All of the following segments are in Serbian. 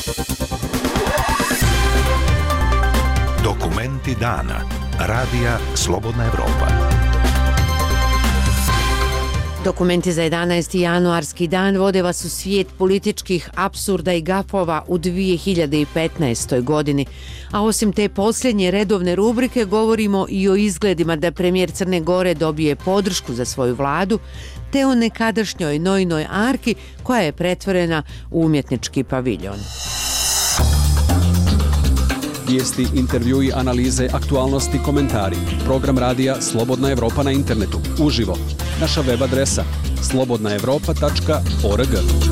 Dokumenti dana. Radija Slobodna Evropa. Dokumenti za 11. januarski dan vode vas u svijet političkih apsurda i gafova u 2015. godini. A osim te posljednje redovne rubrike govorimo i o izgledima da premijer Crne Gore dobije podršku za svoju vladu, te o nekadašnjoj Noinoj arki koja je pretvorena u umjetnički paviljon. Vijesti, intervjui, analize, aktualnosti, komentari. Program radija Slobodna Evropa na internetu. Uživo. Naša web adresa slobodnaevropa.org.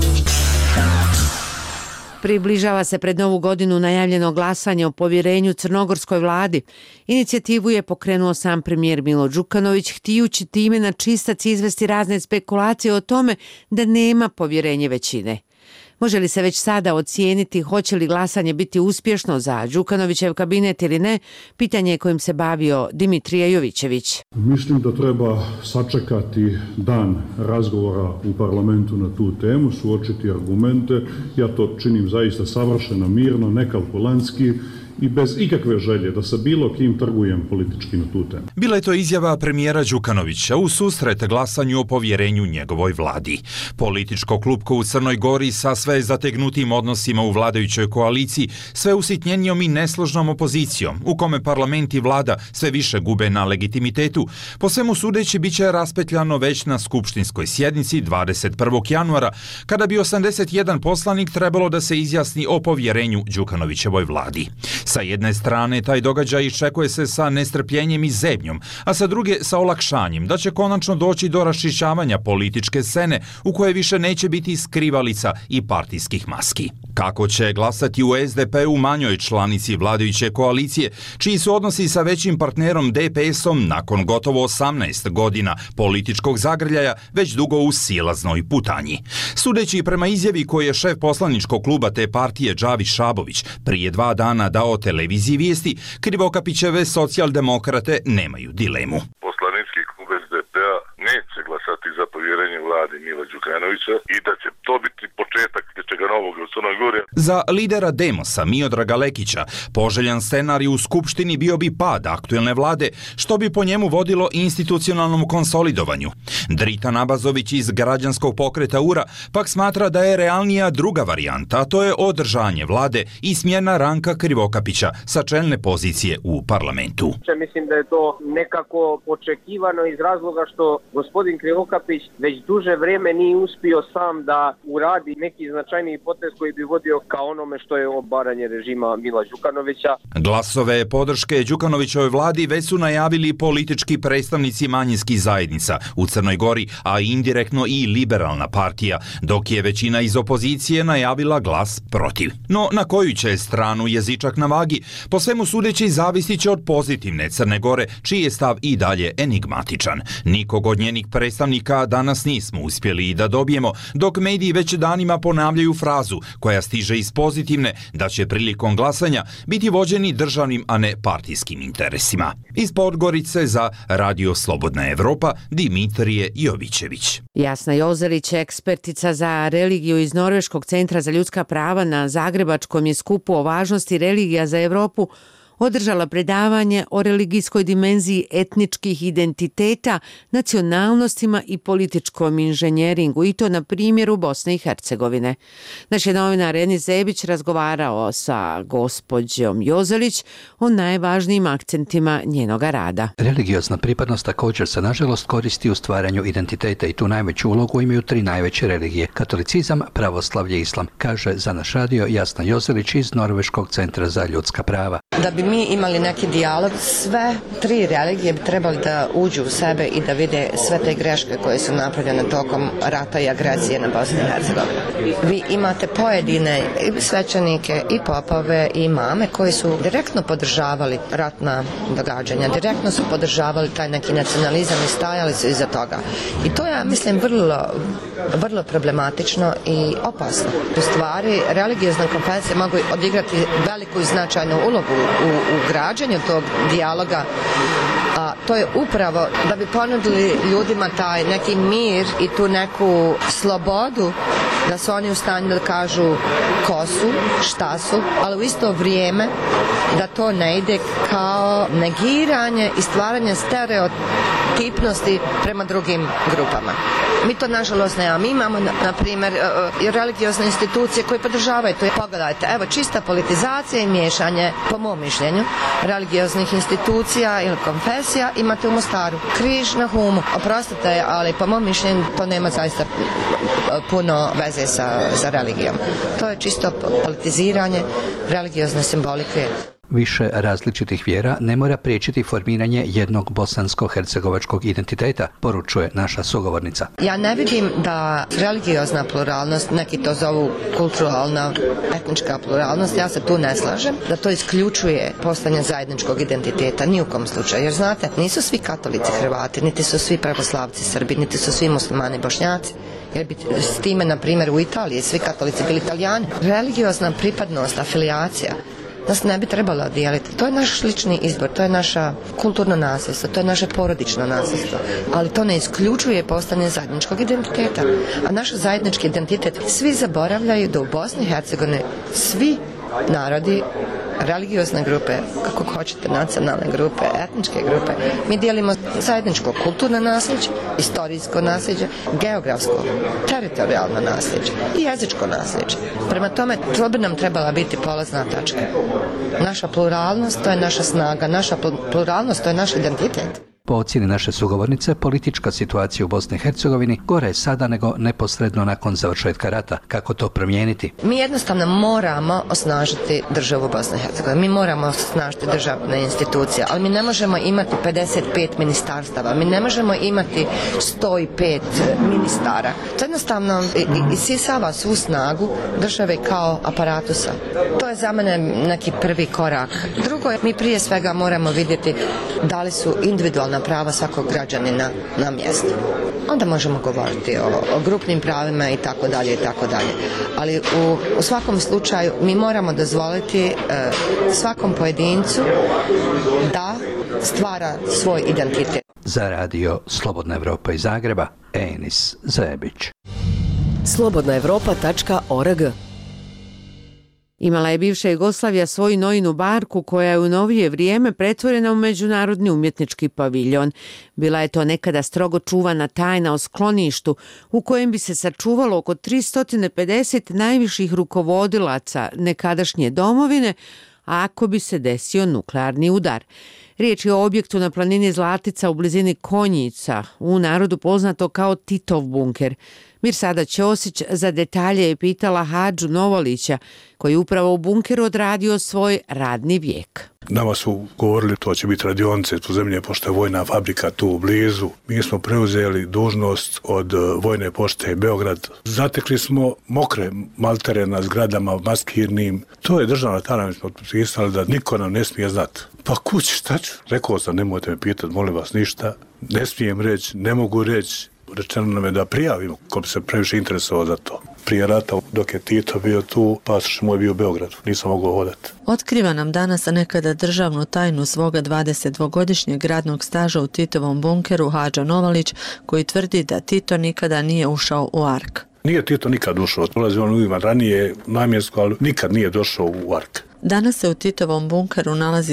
Približava se pred Novu godinu najavljeno glasanje o povjerenju crnogorskoj vladi. Inicijativu je pokrenuo sam premijer Milo Đukanović, htijući time na čistac izvesti razne spekulacije o tome da nema povjerenje većine. Može li se već sada ocijeniti hoće li glasanje biti uspješno za Đukanovićev kabinet ili ne? Pitanje je kojim se bavio Dimitrije Jovićević. Mislim da treba sačekati dan razgovora u parlamentu na tu temu, suočiti argumente. Ja to činim zaista savršeno, mirno, nekalkulantski i bez ikakve želje da sa bilo kim trgujem politički na tu temu. Bila je to izjava premijera Đukanovića u susret glasanju o povjerenju njegovoj vladi. Političko klupko u Crnoj Gori sa sve zategnutim odnosima u vladajućoj koaliciji, sve usitnjenijom i nesložnom opozicijom, u kome parlament i vlada sve više gube na legitimitetu, po svemu sudeći bit će raspetljano već na skupštinskoj sjednici 21. januara, kada bi 81 poslanik trebalo da se izjasni o povjerenju Đukanovićevoj vladi. Sa jedne strane, taj događaj iščekuje se sa nestrpljenjem i zebnjom, a sa druge sa olakšanjem da će konačno doći do raščišćavanja političke scene u kojoj više neće biti skrivalica i partijskih maski. Kako će glasati u SDP-u manjoj članici vladajuće koalicije, čiji su odnosi sa većim partnerom DPS-om nakon gotovo 18 godina političkog zagrljaja već dugo u silaznoj putanji. Sudeći prema izjavi koju je šef poslaničkog kluba te partije Džavi Šabović prije 2 dana dao televiziji Vijesti, Krivokapićeve socijaldemokrate nemaju dilemu. Poslanički klub SDP-a neće glasati za povjerenje vladi Mila Đukanovića i da će to biti početak nečega novog u Crnoj Gori. Za lidera Demosa Miodraga Lekića poželjan scenarij u Skupštini bio bi pad aktuelne vlade, što bi po njemu vodilo institucionalnom konsolidovanju. Drita Nabazović iz građanskog pokreta URA pak smatra da je realnija druga varijanta, a to je održanje vlade i smjena Ranka Krivokapića sa čelne pozicije u parlamentu. Mislim da je to nekako očekivano iz razloga što gospodin Krivokapić već duže vrijeme nije uspio sam da uradi neki značajniji potez koji bi vodio ka onome što je obaranje režima Mila Đukanovića. Glasove podrške Đukanovićevoj vladi već su najavili politički predstavnici manjinskih zajednica u Crnoj Gori, a indirektno i liberalna partija, dok je većina iz opozicije najavila glas protiv. No na koju će stranu jezičak na vagi, po svemu sudeći zavisit će od pozitivne Crne Gore, čiji je stav i dalje enigmatičan. Nikog od njenih predstavnika danas nismo uspjeli da dobijemo, dok mediji već danima ponavljaju frazu koja stiže iz pozitivne da će prilikom glasanja biti vođeni državnim, a ne partijskim interesima. Iz Podgorice za Radio Slobodna Evropa, Dimitrije Jovićević. Jasna Jozelić, ekspertica za religiju iz Norveškog centra za ljudska prava na Zagrebačkom je skupu o važnosti religija za Europu održala predavanje o religijskoj dimenziji etničkih identiteta, nacionalnostima i političkom inženjeringu, i to na primjeru Bosne i Hercegovine. Naš je novinar Enis Zebić razgovarao sa gospođom Jozelić o najvažnijim akcentima njenoga rada. Religiozna pripadnost također se nažalost koristi u stvaranju identiteta i tu najveću ulogu imaju 3 najveće religije: katolicizam, pravoslavlje i islam, kaže za naš radio Jasna Jozelić iz Norveškog centra za ljudska prava. Da bi mi imali neki dijalog, sve 3 religije bi trebali da uđu u sebe i da vide sve te greške koje su napravljene tokom rata i agresije na Bosnu i Hercegovinu. Vi imate pojedine i svećenike i popove i imame koji su direktno podržavali ratna događanja, direktno su podržavali taj neki nacionalizam i stajali su iza toga. I to je, mislim, vrlo problematično i opasno. U stvari, religiozne konfesije mogu odigrati veliku i značajnu ulogu u građenju tog dijaloga a to je upravo da bi ponudili ljudima taj neki mir i tu neku slobodu da su oni u stanju da kažu ko su, šta su, ali u isto vrijeme da to ne ide kao negiranje i stvaranje stereotipnosti prema drugim grupama. Mi to nažalost nemamo. Mi imamo, na primjer, religiozne institucije koje podržavaju to. Pogledajte, evo, čista politizacija i miješanje, po mom mišljenju, religioznih institucija ili konfesija imate u Mostaru. Križ na Humu. Oprostite, ali po mom mišljenju to nema zaista puno veze sa religijom. To je čisto politiziranje religiozne simbolike. Više različitih vjera ne mora priječiti formiranje jednog bosansko-hercegovačkog identiteta, poručuje naša sugovornica. Ja ne vidim da religiozna pluralnost, neki to zovu kulturalna, etnička pluralnost, ja se tu ne slažem, da to isključuje postojanje zajedničkog identiteta, ni u kom slučaju. Jer znate, nisu svi katolici Hrvati, niti su svi pravoslavci Srbi, niti su svi muslimani Bošnjaci. Jer bi s time, na primjer, u Italiji svi katolici bili Italijani. Religiozna pripadnost, afilijacija, nas ne bi trebalo dijeliti. To je naš lični izbor, to je naša kulturno nasljedstvo, to je naše porodično nasljedstvo. Ali to ne isključuje postojanje zajedničkog identiteta. A naš zajednički identitet svi zaboravljaju da u Bosni i Hercegovini svi narodi, religiozne grupe, kako hoćete, nacionalne grupe, etničke grupe, mi dijelimo zajedničko kulturno nasljeđe, istorijsko nasljeđe, geografsko, teritorijalno nasljeđe i jezičko nasljeđe. Prema tome, to bi nam trebala biti polazna tačka. Naša pluralnost, to je naša snaga, naša pluralnost, to je naš identitet. Po ocjeni naše sugovornice, politička situacija u Bosni i Hercegovini gora je sada nego neposredno nakon završetka rata. Kako to promijeniti? Mi jednostavno moramo osnažiti državu Bosne i Hercegovine. Mi moramo osnažiti državne institucije, ali mi ne možemo imati 55 ministarstava, mi ne možemo imati 105 ministara. To jednostavno isisava svu snagu države kao aparatusa. To je za mene neki prvi korak. Drugo je, mi prije svega moramo vidjeti da li su individualna prava svakog građanina na mjestu. Onda možemo govoriti o grupnim pravima i tako dalje i tako dalje. Ali u svakom slučaju mi moramo dozvoliti svakom pojedincu da stvara svoj identitet. Za radio Slobodna Evropa iz Zagreba, Enis Zajebić. slobodnaevropa.org. Imala je bivša Jugoslavija svoju Noinu barku koja je u novije vrijeme pretvorena u međunarodni umjetnički paviljon. Bila je to nekada strogo čuvana tajna o skloništu u kojem bi se sačuvalo oko 350 najviših rukovodilaca nekadašnje domovine ako bi se desio nuklearni udar. Riječ je o objektu na planini Zlatica u blizini Konjica, u narodu poznato kao Titov bunker. Mirsada Ćosić za detalje je pitala Hadžu Novolića, koji je upravo u bunkeru odradio svoj radni vijek. Nama su govorili to će biti radionice tu zemlje, pošto je vojna fabrika tu blizu. Mi smo preuzeli dužnost od vojne pošte Beograd. Zatekli smo mokre maltere na zgradama maskirnim. To je državna tajna, mi smo potpisali da niko nam ne smije znati. Pa kući, šta ću? Rekao sam, nemojte me pitati, molim vas ništa. Ne smijem reći, ne mogu reći. Rečeno nam je da prijavimo ko bi se previše interesovao za to. Prije rata, dok je Tito bio tu, pasoš moj bio u Beogradu, nisam mogao hodati. Otkriva nam danas nekada državnu tajnu svoga 22-godišnjeg radnog staža u Titovom bunkeru Hadža Novalić, koji tvrdi da Tito nikada nije ušao u Ark. Nije Tito nikad ušao, ulazio on uvijek ranije namjensko, ali nikad nije došao u Ark. Danas se u Titovom bunkeru nalazi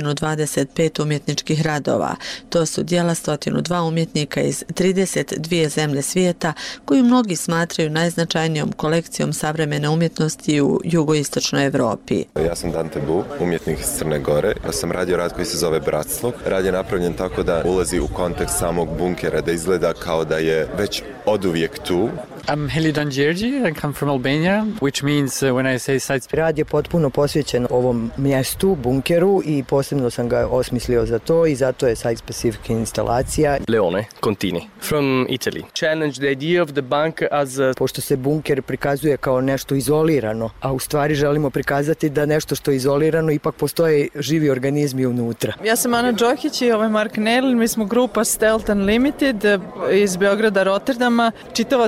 125 umjetničkih radova. To su djela 102 umjetnika iz 32 zemlje svijeta, koju mnogi smatraju najznačajnijom kolekcijom savremene umjetnosti u jugoistočnoj Evropi. Ja sam Dante Bu, umjetnik iz Crne Gore. Ja sam radio rad koji se zove Bratstvo. Rad je napravljen tako da ulazi u kontekst samog bunkera, da izgleda kao da je već oduvijek tu. I'm Helidan Đerđi, I come from Albania, which means when I say site... Rad je potpuno posvećen ovom mjestu, bunkeru, i posebno sam ga osmislio za to i zato je site specific instalacija. Leone Contini, from Italy. Challenge the idea of the bunker as Pošto se bunker prikazuje kao nešto izolirano, a u stvari želimo prikazati da nešto što je izolirano ipak postoje živi organizmi unutra. Ja sam Ana Đokić i ovo je Mark Nerlin, mi smo grupa Stealth Unlimited iz Beograda, Rotterdama. Čitava ta instalacija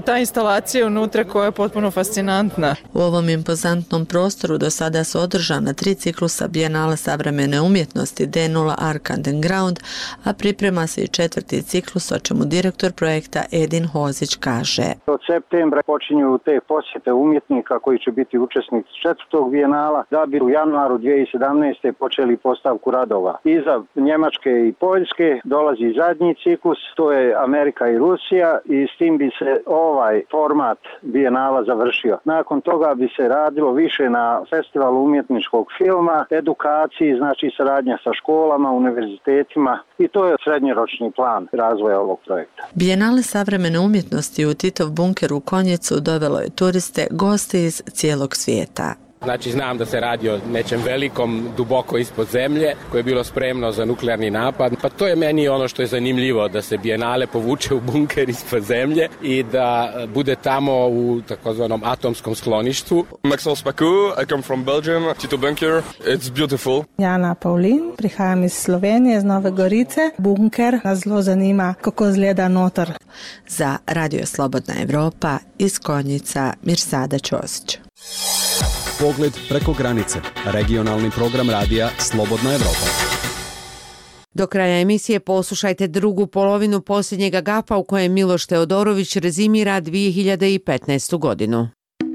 instalacije unutra koja je potpuno fascinantna. U ovom impozantnom prostoru do sada su održana 3 ciklusa Bijenala savremene umjetnosti D0 Arc Underground, a priprema se i 4. ciklus, o čemu direktor projekta Edin Hozić kaže. Od septembra počinju te posjete umjetnika koji će biti učesnici 4. Bijenala, da bi u januaru 2017. počeli postavku radova. Iza Njemačke i Poljske dolazi zadnji ciklus, to je Amerika i Rusija, i s tim bi se ovaj format Bijenala završio. Nakon toga bi se radilo više na festivalu umjetničkog filma, edukaciji, znači saradnja sa školama, univerzitetima, i to je srednjoročni plan razvoja ovog projekta. Bijenale savremene umjetnosti u Titov bunker u Konjicu dovelo je turiste, goste iz cijelog svijeta. Znači, znam da se radi o nečem velikom, duboko ispod zemlje, koje je bilo spremno za nuklearni napad. Pa to je meni ono što je zanimljivo, da se Bijenale povuče u bunker ispod zemlje i da bude tamo u takozvanom atomskom skloništu. Maxence Paco, I come from Belgium, Tito bunker, it's beautiful. Jana Paulin, prihajam iz Slovenije, iz Nove Gorice. Bunker nas zelo zanima, kako izgleda notar. Za Radio Slobodna Evropa iz Konjica, Mirsada Ćosić. Pogled preko granice. Regionalni program radija Slobodna Evropa. Do kraja emisije poslušajte drugu polovinu posljednjeg agafa u kojem Miloš Teodorović rezimira 2015. godinu.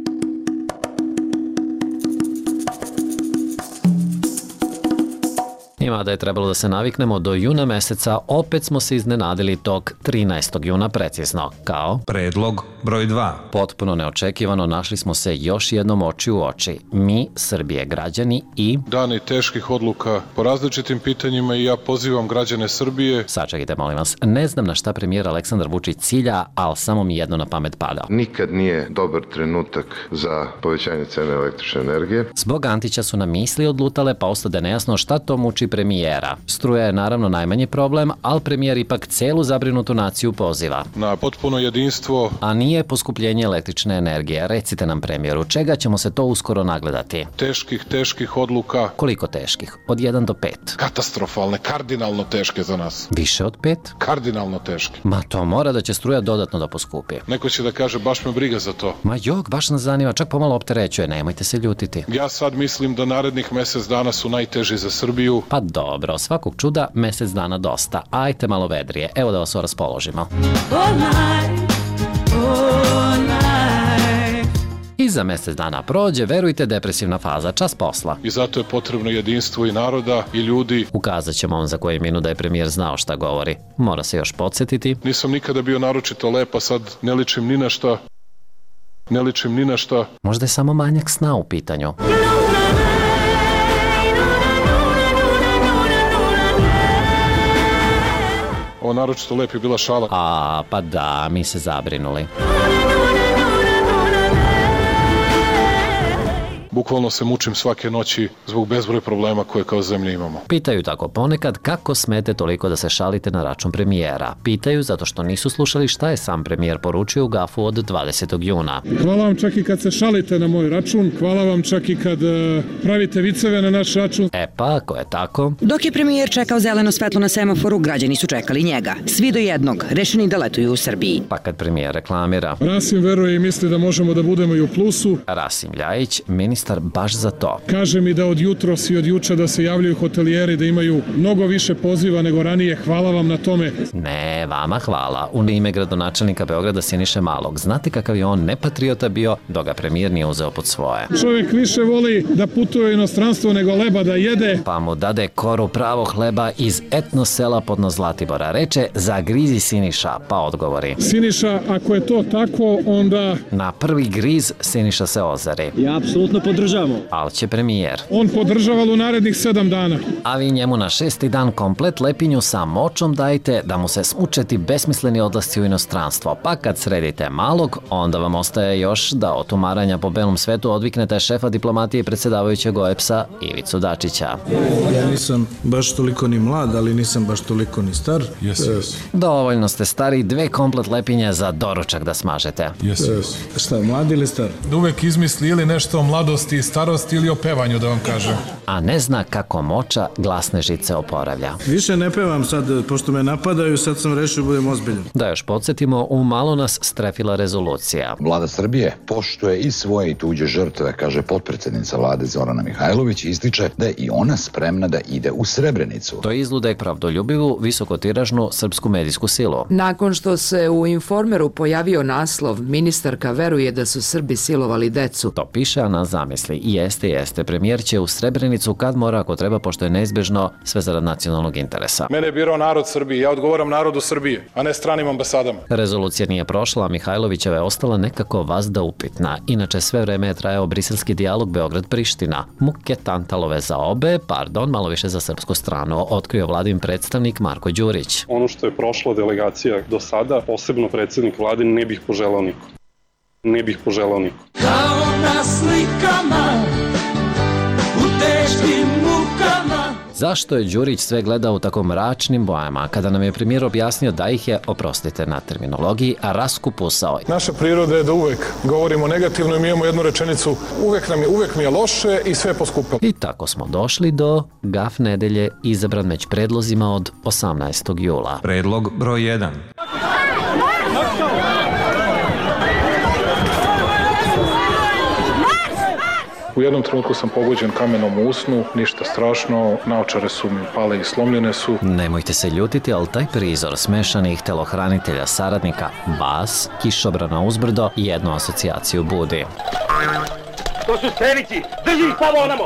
Ima da je trebalo da se naviknemo do juna meseca, opet smo se iznenadili tog 13. juna precizno, kao predlog broj 2. Potpuno neočekivano našli smo se još jednom oči u oči. Mi, Srbije građani i... Dani teških odluka po različitim pitanjima i ja pozivam građane Srbije... Sačekajte, molim vas, ne znam na šta premijer Aleksandar Vučić cilja, ali samo mi jedno na pamet pada. Nikad nije dobar trenutak za povećanje cene električne energije. Zbog Antića su nam misli odlutale, pa ostade nejasno šta to muči premijera. Struja je naravno najmanji problem, ali premijer ipak celu zabrinutu naciju poziva. Na potpuno jedinstvo. A nije poskupljenje električne energije. Recite nam, premijeru, čega ćemo se to uskoro nagledati? Teških odluka. Koliko teških? Od 1 do 5. Katastrofalne, kardinalno teške za nas. Više od 5? Kardinalno teške. Ma to mora da će struja dodatno da poskupi. Neko će da kaže baš me briga za to. Ma jok, baš nas zanima, čak pomalo opterećuje, nemojte se ljutiti. Ja sad mislim da narednih mjesec dana su najteži za Srbiju. Pa dobro, svakog čuda mjesec dana dosta. Ajte malo vedrije, evo da vas raspoložimo. I za mjesec dana prođe, verujte, depresivna faza, čas posla. I zato je potrebno jedinstvo i naroda i ljudi. Ukazat ćemo vam za koju minut da je premijer znao šta govori. Mora se još podsjetiti. Nisam nikada bio naročito lep, a sad ne ličim ni na šta. Možda je samo manjak sna u pitanju. Ovo naročito lep je bila šala. A, pa da, mi se zabrinuli. Bukvalno se mučim svake noći zbog bezbroj problema koje kao zemlja imamo. Pitaju tako ponekad kako smete toliko da se šalite na račun premijera. Pitaju zato što nisu slušali šta je sam premijer poručio u gafu od 20. juna. Hvala vam čak i kad se šalite na moj račun, hvala vam čak i kad pravite viceve na naš račun. E pa, ako je tako... Dok je premijer čekao zeleno svetlo na semaforu, građani su čekali njega. Svi do jednog, rešeni da letuju u Srbiji. Pa kad premijer reklamira... Rasim veruje i misli da možemo da budemo i u plusu. Rasim Ljajić, ministar baš za to. Kaže mi da od jutros i od juča da se javljaju hotelijeri, da imaju mnogo više poziva nego ranije. Hvala vam na tome. Ne, vama hvala. U ime gradonačelnika Beograda Siniše Malog. Znate kakav je on nepatriota bio, dok ga premijer nije uzeo pod svoje. Čovjek više voli da putuje u inostranstvo nego leba da jede. Pa mu dade koru pravog hleba iz etno sela podno Zlatibora. Reče, zagrizi Siniša, pa odgovori. Siniša, ako je to tako, onda... Na prvi griz Siniša se ozari. Ja apsolutno podržavamo. Ali će premijer. On podržava u narednih 7 dana. A vi njemu na 6. dan komplet lepinju sa močom dajte da mu se smučeti besmisleni odlasci u inostranstvo. Pa kad sredite Malog, onda vam ostaje još da od umaranja po belom svetu odviknete šefa diplomatije i predsjedavajućeg OEBS-a Ivicu Dačića. Ja nisam baš toliko ni mlad, ali nisam baš toliko ni star. Dovoljno ste stari, 2 komplet lepinje za doručak da smažete. Šta, mlad ili star? Da uvek izmisli ili nešto o mladosti mladosti i starosti ili o pevanju, da vam kažem. A ne zna kako moča glasne žice oporavlja. Više ne pevam sad, pošto me napadaju, sad sam rešio budem ozbiljan. Da još podsjetimo, u malo nas strefila rezolucija. Vlada Srbije poštuje i svoje i tuđe žrtve, kaže potpredsjednica vlade Zorana Mihajlović, ističe da je i ona spremna da ide u Srebrenicu. To je izlude pravdoljubivu, visokotiražnu srpsku medijsku silu. Nakon što se u Informeru pojavio naslov "Ministarka veruje da su Srbi silovali decu". To piše, a na zamisli. Jeste. Premijer će u Srebrenicu kad mora, ako treba, pošto je neizbežno, sve zarad nacionalnog interesa. Mene je birao narod Srbije, ja odgovaram narodu Srbije, a ne stranim ambasadama. Rezolucija nije prošla, a Mihajlovićeva je ostala nekako vazda upitna. Inače, sve vreme je trajao briselski dijalog Beograd-Priština. Muke tantalove za obe, malo više za srpsku stranu, otkrio vladin predstavnik Marko Đurić. Ono što je prošla delegacija do sada, posebno predsjednik vlade, ne bih poželao niko. Kao na slikama, u teškim mukama. Zašto je Đurić sve gledao u tako mračnim bojama, kada nam je premijer objasnio da ih je, oprostite na terminologiji, raskupusao? Naša priroda je da uvek govorimo negativno i mi imamo jednu rečenicu: uvek mi je loše i sve je poskupilo. I tako smo došli do gaf nedelje, izabran među predlozima od 18. jula. Predlog broj 1. U jednom trenutku sam pogođen kamenom u usnu, ništa strašno, naočare su mi pale i slomljene su. Nemojte se ljutiti, ali taj prizor smešanih telohranitelja saradnika, bas, kišobrana uzbrdo, jednu asocijaciju budi. To su strelici, drži ih tamo onamo!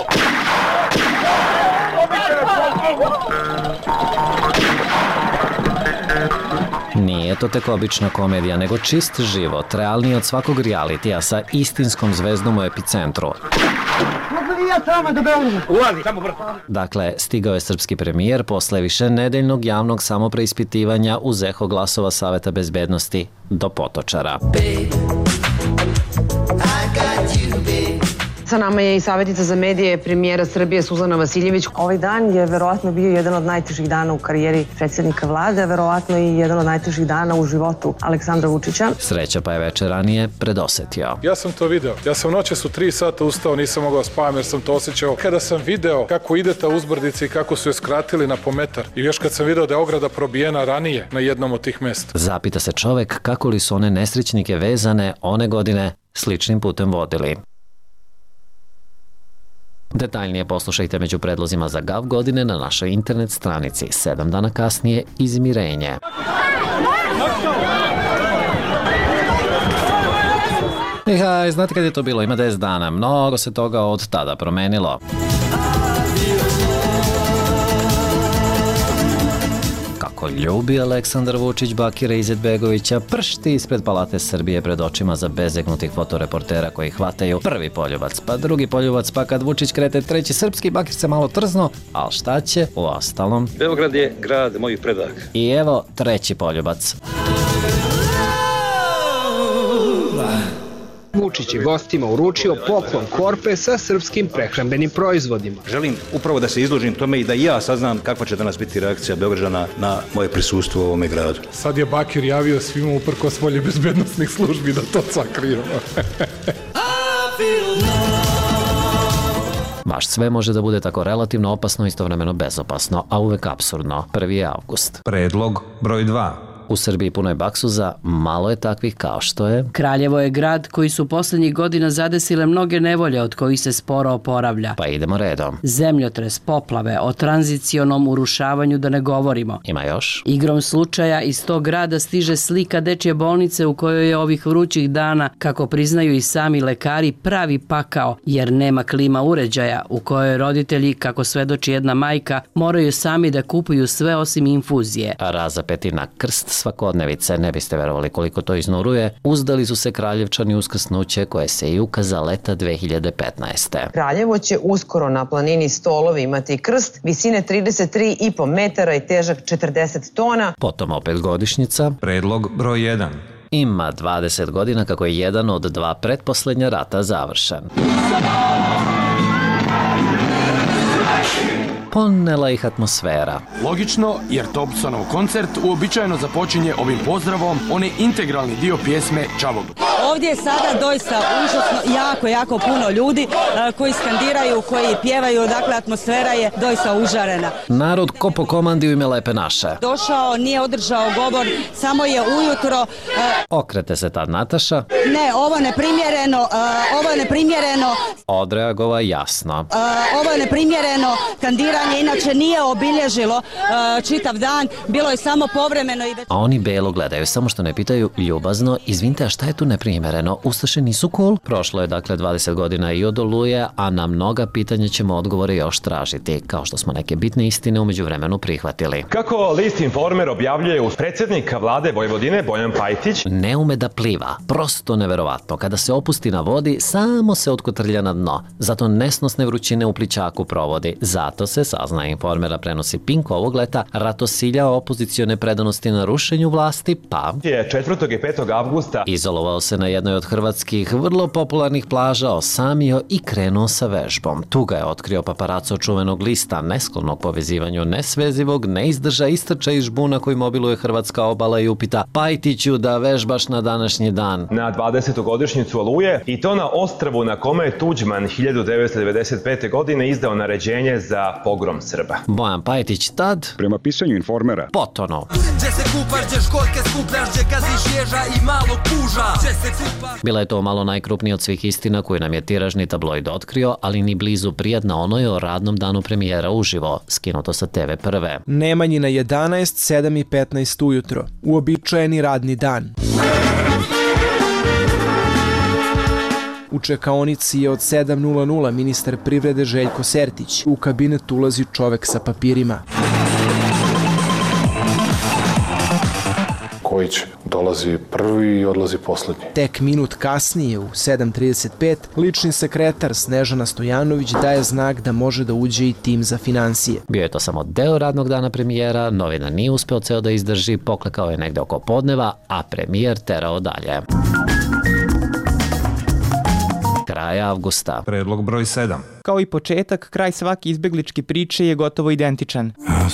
Nije to tek obična komedija, nego čist život, realniji od svakog realitija sa istinskom zvezdom u epicentru. Dakle, stigao je srpski premijer posle višenedeljnog javnog samopreispitivanja uz eho glasova Saveta bezbednosti do Potočara. Sa nama je i savjetnica za medije premijera Srbije Suzana Vasiljević. Ovaj dan je verovatno bio jedan od najtežih dana u karijeri predsjednika vlade, a verovatno i jedan od najtežih dana u životu Aleksandra Vučića. Sreća pa je večer ranije predosetio. Ja sam to video. Ja sam noćas u 3 sata ustao, nisam mogao spavam jer sam to osjećao. Kada sam video kako ide ta uzbrdica i kako su je skratili na pometar, i još kad sam video da je ograda probijena ranije na jednom od tih mesta. Zapita se čovek kako li su one nesrećnike vezane one godine sličnim putem vodili. Detaljnije poslušajte među predlozima za GAV godine na našoj internet stranici. 7 dana kasnije izmirenje. Ihaj, znate kad je to bilo? Ima 10 dana. Mnogo se toga od tada promenilo. Kako ljubi Aleksandar Vučić Bakira Izetbegovića, pršti ispred Palate Srbije pred očima za bezegnutih fotoreportera koji hvataju prvi poljubac, pa drugi poljubac, pa kad Vučić krete treći srpski, Bakir se malo trzno, ali šta će, u ostalom? Beograd je grad mojih predaka. I evo treći poljubac. Vučić je gostima uručio poklon korpe sa srpskim prehrambenim proizvodima. Želim upravo da se izložim tome i da i ja saznam kakva će danas biti reakcija Beograđana na moje prisustvo u ovome gradu. Sad je Bakir javio svima uprkos volje bezbednosnih službi da to sakrijemo. Baš sve može da bude tako relativno opasno, istovremeno bezopasno, a uvek apsurdno. 1. avgust. Predlog broj 2. U Srbiji puno je baksuza, malo je takvih kao što je... Kraljevo je grad koji su poslednjih godina zadesile mnoge nevolje od kojih se sporo oporavlja. Pa idemo redom. Zemljotres, poplave, o tranzicionom urušavanju da ne govorimo. Ima još? Igrom slučaja iz tog grada stiže slika dečje bolnice u kojoj je ovih vrućih dana, kako priznaju i sami lekari, pravi pakao, jer nema klima uređaja, u kojoj roditelji, kako svedoči jedna majka, moraju sami da kupuju sve osim infuzije. A razapeti na krst svakodnevice, ne biste verovali koliko to iznuruje, uzdali su se Kraljevčani uskrsnuće koje se i ukaza leta 2015. Kraljevo će uskoro na planini Stolovi imati krst visine 33,5 metara i težak 40 tona. Potom opet godišnjica. Predlog broj 1. Ima 20 godina kako je jedan od 2 pretposlednja rata završen. Ponela ih atmosfera. Logično, jer Thompsonov koncert uobičajeno započinje ovim pozdravom, on je integralni dio pjesme Čavogluk. Ovdje je sada doista užasno jako puno ljudi koji skandiraju, koji pjevaju, dakle atmosfera je doista užarena. Narod ko po komandi u ime Lepe naše. Došao, nije održao govor, samo je ujutro... Okrete se tad Nataša. Ne, ovo je neprimjereno. Odreagova jasno. Ovo je neprimjereno, skandiranje inače nije obilježilo čitav dan, bilo je samo povremeno. A oni belo gledaju, samo što ne pitaju ljubazno, izvinite, a šta je tu neprimjereno? Ustaše nisu cool? Prošlo je dakle 20 godina i od Oluje, a na mnoga pitanja ćemo odgovore još tražiti, kao što smo neke bitne istine umeđu vremenu prihvatili. Kako list Informer objavljuje uz predsjednika vlade Vojvodine Bojan Pajtić, ne ume da pliva, prosto neverovatno. Kada se opusti na vodi, samo se otkotrlja na dno. Zato nesnosne vrućine u plićaku provodi. Zato se, saznaje Informera prenosi Pink ovog leta, ratosiljao opozicione predanosti na rušenju vlasti, pa je 4. i 5. avgusta izolovao se na jednoj od hrvatskih vrlo popularnih plaža, osamio i krenuo sa vežbom. Tu ga je otkrio paparaco čuvenog lista, nesklonog povezivanju nesvezivog, neizdrža istrča iz žbuna koji mobiluje hrvatska obala i upita: Pajtiću, da vežbaš na današnji dan? Na 20. godišnjicu Oluje, i to na ostrvu na kome je Tuđman 1995. godine izdao naređenje za pogrom Srba. Bojan Pajtić tad, prema pisanju Informera, potonuo. Gdje se kupaš, gdje školjke skupljaš, gdje gaziš ježa i malog puža. Bila je to malo najkrupnija od svih istina koju nam je tiražni tabloid otkrio, ali ni blizu prijatna onoj o radnom danu premijera uživo, skinuto sa TV Prve. Nemanjina 11, 7 i 15 ujutro. Uobičajeni radni dan. U čekaonici je od 7:00 ministar privrede Željko Sertić. U kabinet ulazi čovek sa papirima. Kojić dolazi prvi i odlazi poslednji. Tek minut kasnije, u 7:35, lični sekretar Snežana Stojanović daje znak da može da uđe i tim za finansije. Bio je to samo deo radnog dana premijera, novinar nije uspeo ceo da izdrži, poklekao je negde oko podneva, a premijer terao dalje. Kraj avgusta. Predlog broj 7. Kao i početak, kraj svake izbegličke priče je gotovo identičan.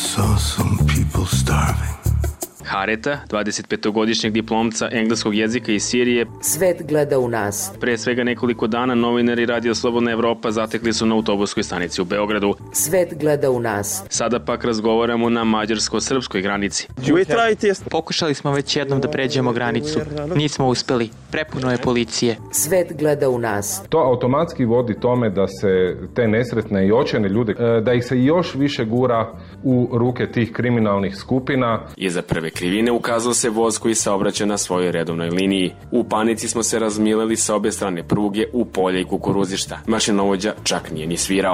Hareta, 25-godišnjeg diplomca engleskog jezika iz Sirije. Svet gleda u nas. Pre svega nekoliko dana novinari Radio Slobodna Evropa zatekli su na autobuskoj stanici u Beogradu. Svet gleda u nas. Sada pak razgovaramo na mađarsko-srpskoj granici. Pokušali smo već jednom da pređemo granicu. Nismo uspeli. Prepuno je policije. Svet gleda u nas. To automatski vodi tome da se te nesretne i očajne ljude, da ih se još više gura u ruke tih kriminalnih skupina. Iza prve krivine ukazao se voz koji saobraća na svojoj redovnoj liniji. U panici smo se razmileli sa obe strane pruge u polje i kukuruzišta. Mašinovođa čak nije ni svirao.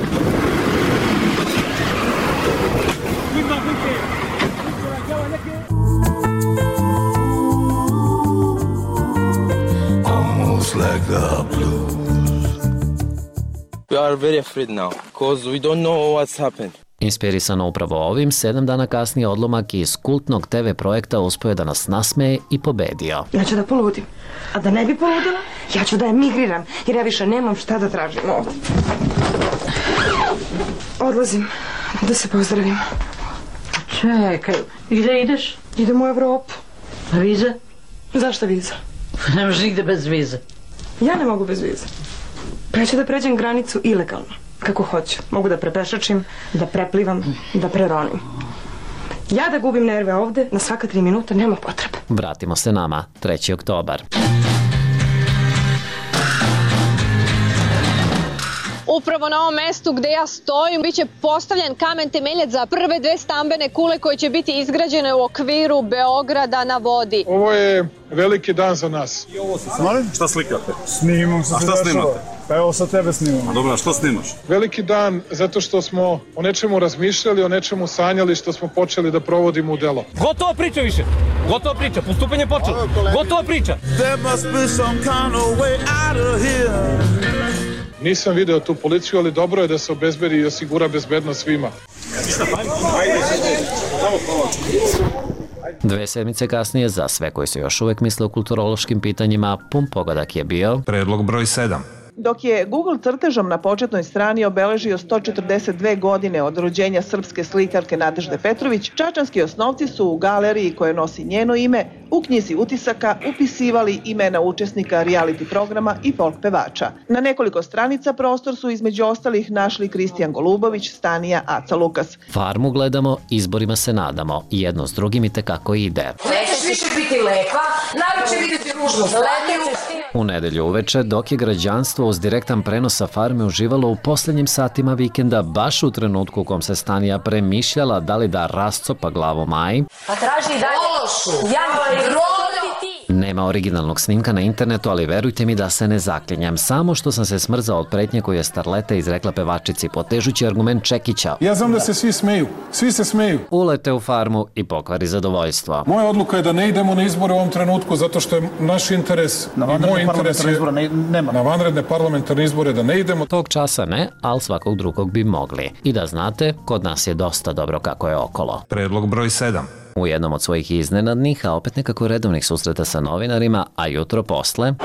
We are very afraid now because we don't know what's happened. Inspirisano upravo ovim, 7 dana kasnije odlomak iz kultnog TV projekta uspio je da nas nasmeje i pobedio. Ja ću da poludim, a da ne bi poludila, ja ću da emigriram, jer ja više nemam šta da tražim ovdje. Odlazim da se pozdravim. Čekaj, gdje ideš? Idem u Evropu. Vize? Zašto viza? Ne možeš nigde bez vize. Ja ne mogu bez vize. Preću da pređem granicu ilegalno. Kako hoću. Mogu da prepešačim, da preplivam, da preronim. Ja da gubim nerve ovde na svaka 3 minuta nema potrebe. Vratimo se nama, 3. oktobar. Upravo na ovom mestu gde ja stojim biće postavljen kamen temeljac za prve 2 stambene kule koje će biti izgrađene u okviru Beograda na vodi. Ovo je veliki dan za nas. Molim? Šta slikate? Snimam se. A šta snimate? Pa evo sa tebe snimam. A dobro, a što snimaš? Veliki dan zato što smo o nečemu razmišljali, o nečemu sanjali, što smo počeli da provodimo u delo. Gotova priča više. Gotova priča. Postupanje počelo. Gotova priča. Nisam video tu policiju, ali dobro je da se obezbedi i osigura bezbednost svima. 2 sedmice kasnije, za sve koji se još uvek misle o kulturološkim pitanjima, pun pogodak je bio predlog broj 7. Dok je Google crtežom na početnoj strani obeležio 142 godine od rođenja srpske slikarke Nadežde Petrović, čačanski osnovci su u galeriji koje nosi njeno ime u knjizi utisaka upisivali imena učesnika reality programa i folk pevača. Na nekoliko stranica prostor su između ostalih našli Kristijan Golubović, Stanija, Aca Lukas. Farmu gledamo, izborima se nadamo. Jedno s drugim i tekako ide. Nećeš više biti lepa, narod će vidjeti ružnu slatinu. U nedelju uveče, dok je građanstvo uz direktan prenos sa farme uživalo u posljednjim satima vikenda, baš u trenutku u kom se Stanija premišljala da li da rascopa glavu Maji, Pa traži dalje. nema originalnog snimka na internetu, ali verujte mi da se ne zaklinjem. Samo što sam se smrzao od pretnje koju je starleta izrekla pevačici, potežući argument Čekića. Ja znam da se svi smeju. Svi se smeju. Ulete u farmu i pokvari zadovoljstvo. Moja odluka je da ne idemo na izbore u ovom trenutku zato što je naš interes i moj interes je na vanredne parlamentarne izbore da ne idemo. Tog časa ne, ali svakog drugog bi mogli. I da znate, kod nas je dosta dobro kako je okolo. Predlog broj 7. U jednom od svojih iznenadnih, a opet nekako redovnih susreta sa novinarima, a jutro posle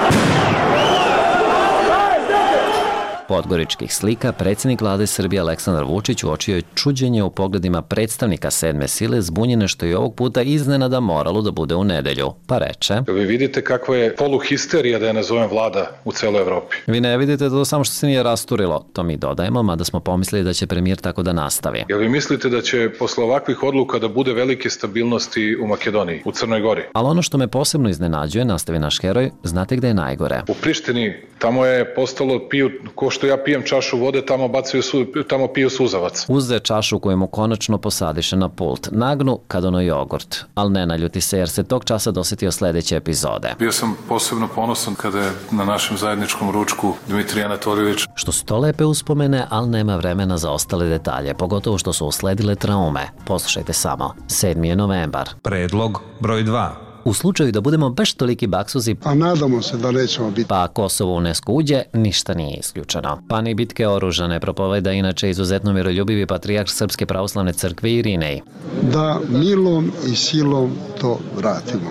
podgoričkih slika, predsjednik vlade Srbije Aleksandar Vučić uočio je čuđenje u pogledima predstavnika sedme sile, zbunjene što je ovog puta iznenada moralo da bude u nedelju. Pa reče: Vi vidite kakva je poluhisterija, da je nazovem, vlada u celoj Evropi. Vi ne vidite to samo što se nije rasturilo. To mi dodajemo, mada smo pomislili da će premijer tako da nastavi. Jel vi mislite da će posle ovakvih odluka da bude velike stabilnosti u Makedoniji, u Crnoj Gori? Ali ono što me posebno iznenađuje, nastavi naš heroj, znate gde je najgore? U Prištini, tamo je postalo ko što ja pijem čašu vode, tamo piju suzavac. Uzde čašu koju mu konačno posadiše na pult. Nagnu kad ono jogurt. Ali ne naljuti se jer se tog časa dosetio sledeće epizode. Bio sam posebno ponosan kada je na našem zajedničkom ručku Dmitrij Anatoljević. Što su to lepe uspomene, ali nema vremena za ostale detalje, pogotovo što su usledile traume. Poslušajte samo. 7. je novembar. Predlog broj 2. U slučaju da budemo baš toliki baksuzi, a nadamo se da nećemo biti, pa Kosovo u UNESCO uđe, ništa nije isključeno. Pa ni bitke oružja ne propoveda inače izuzetno miroljubivi patrijarh Srpske pravoslavne crkve Irinej. Da milom i silom to vratimo.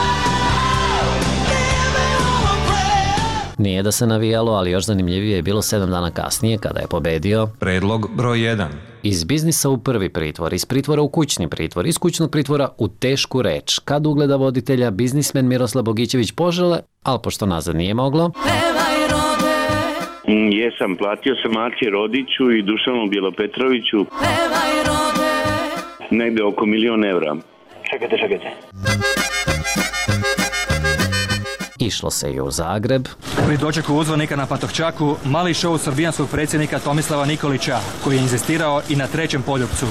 Nije da se navijalo, ali još zanimljivije je bilo 7 dana kasnije kada je pobedio predlog broj 1. Iz biznisa u prvi pritvor, iz pritvora u kućni pritvor, iz kućnog pritvora u tešku reč. Kad ugleda voditelja biznismen Miroslav Bogićević požele, ali pošto nazad nije moglo... Jesam, platio sam Aci Rodiću i Dušanu Bjelopetroviću negde oko 1.000.000 evra. Čekajte. Išlo se i u Zagreb. Pri dočeku uzvanika na Pantovčaku, mali šou srbijanskog predsjednika Tomislava Nikolića, koji je inzistirao i na 3. poljupcu.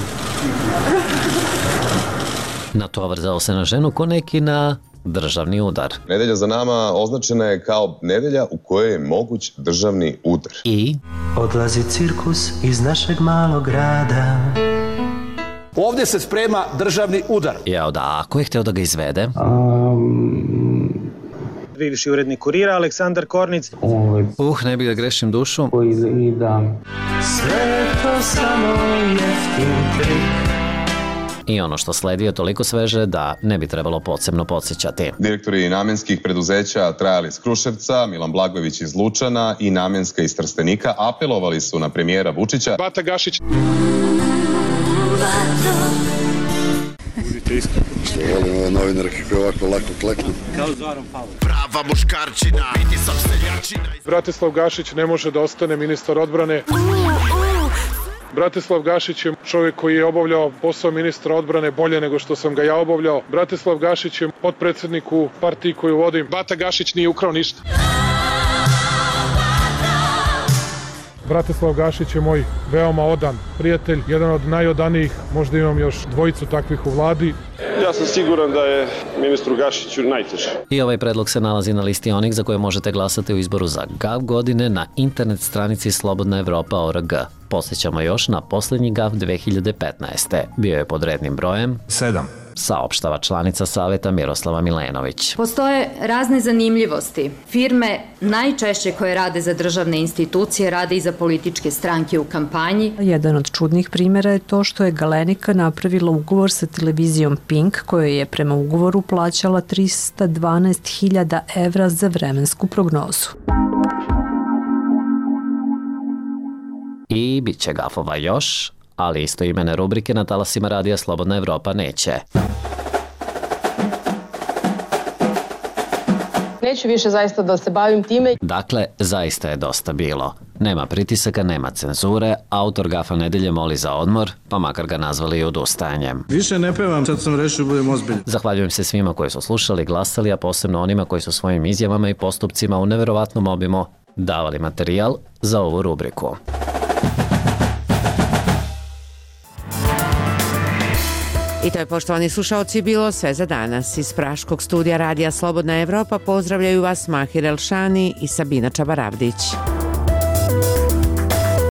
Natovrzao se na ženu ko neki na državni udar. Nedelja za nama označena je kao nedelja u kojoj je moguć državni udar. I? Odlazi cirkus iz našeg malog grada. Ovdje se sprema državni udar. Jao da, ako je hteo da ga izvede? Bivši urednik Kurira, Aleksandar Kornic. Ne bih da grešim dušu. Sve to samo jeftin trik. I ono što sledi je toliko sveže da ne bi trebalo posebno podsjećati. Direktori namenskih preduzeća Trajal iz Kruševca, Milan Blagojević iz Lučana i Namenska iz Trstenika apelovali su na premijera Vučića. Bata Gašić. Budite iskreni. Što volim ove novinarke koje ovako lako kleknu. Kao Zoran Pavlov. Prava muškarčina, vidi sam seljačina. Bratislav Gašić ne može da ostane ministar odbrane. Bratislav Gašić je čovjek koji je obavljao posao ministra odbrane bolje nego što sam ga ja obavljao. Bratislav Gašić je potpredsjednik u partiji koju vodim. Bata Gašić nije ukrao ništa. Bratislav Gašić je moj veoma odan prijatelj, jedan od najodanijih, možda imam još 2 takvih u vladi. Ja sam siguran da je ministru Gašiću najteže. I ovaj predlog se nalazi na listi onih za koje možete glasati u izboru za GAV godine na internet stranici Slobodna Evropa.org. Posjećamo još na posljednji GAV 2015. Bio je pod rednim brojem 7. Saopštava članica Saveta Miroslava Milenović. Postoje razne zanimljivosti. Firme najčešće koje rade za državne institucije rade i za političke stranke u kampanji. Jedan od čudnih primjera je to što je Galenika napravila ugovor sa televizijom Pink, kojoj je prema ugovoru plaćala 312.000 evra za vremensku prognozu. I bit će gafova još, ali istoimene rubrike na talasima Radija Slobodna Evropa neće. Neću više zaista da se bavim time. Dakle, zaista je dosta bilo. Nema pritisaka, nema cenzure, autor Gafa nedelje moli za odmor, pa makar ga nazvali i odustajanjem. Više ne pevam, sad sam rešio budem ozbiljan. Zahvaljujem se svima koji su slušali, glasali, a posebno onima koji su svojim izjavama i postupcima u neverovatnom obimu davali materijal za ovu rubriku. I to je, poštovani slušaoci, bilo sve za danas. Iz Praškog studija Radija Slobodna Evropa pozdravljaju vas Mahir Elšani i Sabina Čabaravdić.